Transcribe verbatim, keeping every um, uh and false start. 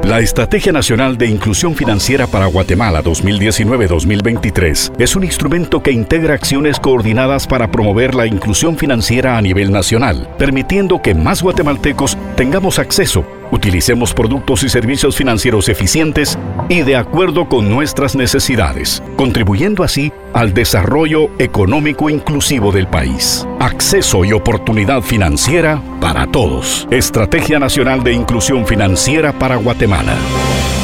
La Estrategia Nacional de Inclusión Financiera para Guatemala dos mil diecinueve a dos mil veintitrés es un instrumento que integra acciones coordinadas para promover la inclusión financiera a nivel nacional, permitiendo que más guatemaltecos tengamos acceso, utilicemos productos y servicios financieros eficientes y de acuerdo con nuestras necesidades, contribuyendo así al desarrollo económico inclusivo del país. Acceso y oportunidad financiera para todos. Estrategia Nacional de Inclusión Financiera para Guatemala.